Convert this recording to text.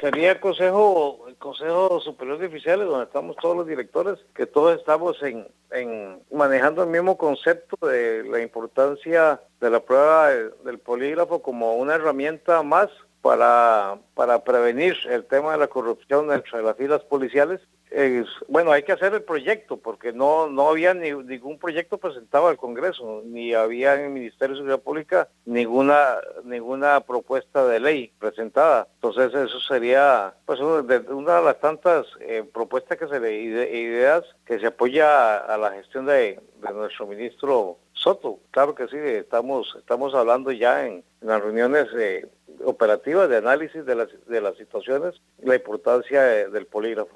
sería el Consejo Superior de Oficiales, donde estamos todos los directores, que todos estamos en manejando el mismo concepto de la importancia de la prueba del polígrafo como una herramienta más para prevenir el tema de la corrupción entre las filas policiales. Bueno, hay que hacer el proyecto porque no había ningún proyecto presentado al Congreso, ni había en el Ministerio de Seguridad Pública ninguna propuesta de ley presentada. Entonces eso sería pues una de las tantas propuestas ideas que se apoya a la gestión de nuestro ministro Soto. Claro que sí, estamos hablando ya en las reuniones operativas de análisis de las situaciones y la importancia del polígrafo.